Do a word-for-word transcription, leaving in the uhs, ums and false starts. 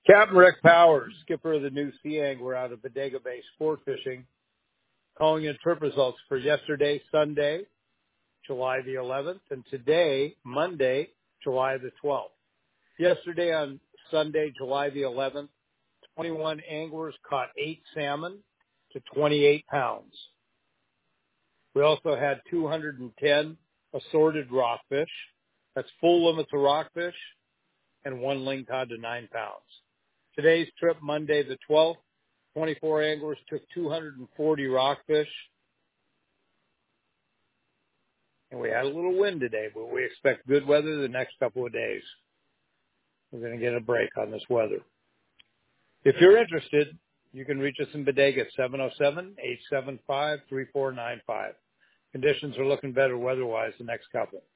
Captain Rick Powers, skipper of the new Sea Angler out of Bodega Bay Sport Fishing, calling in trip results for yesterday, Sunday, July the eleventh, and today, Monday, July the twelfth. Yesterday on Sunday, July the eleventh, twenty-one anglers caught eight salmon to twenty-eight pounds. We also had two hundred ten assorted rockfish. That's full limits of rockfish and one lingcod to nine pounds. Today's trip, Monday the twelfth, twenty-four anglers took two hundred forty rockfish. And we had a little wind today, but we expect good weather the next couple of days. We're going to get a break on this weather. If you're interested, you can reach us in Bodega at seven oh seven, eight seven five, three four nine five. Conditions are looking better weather-wise the next couple.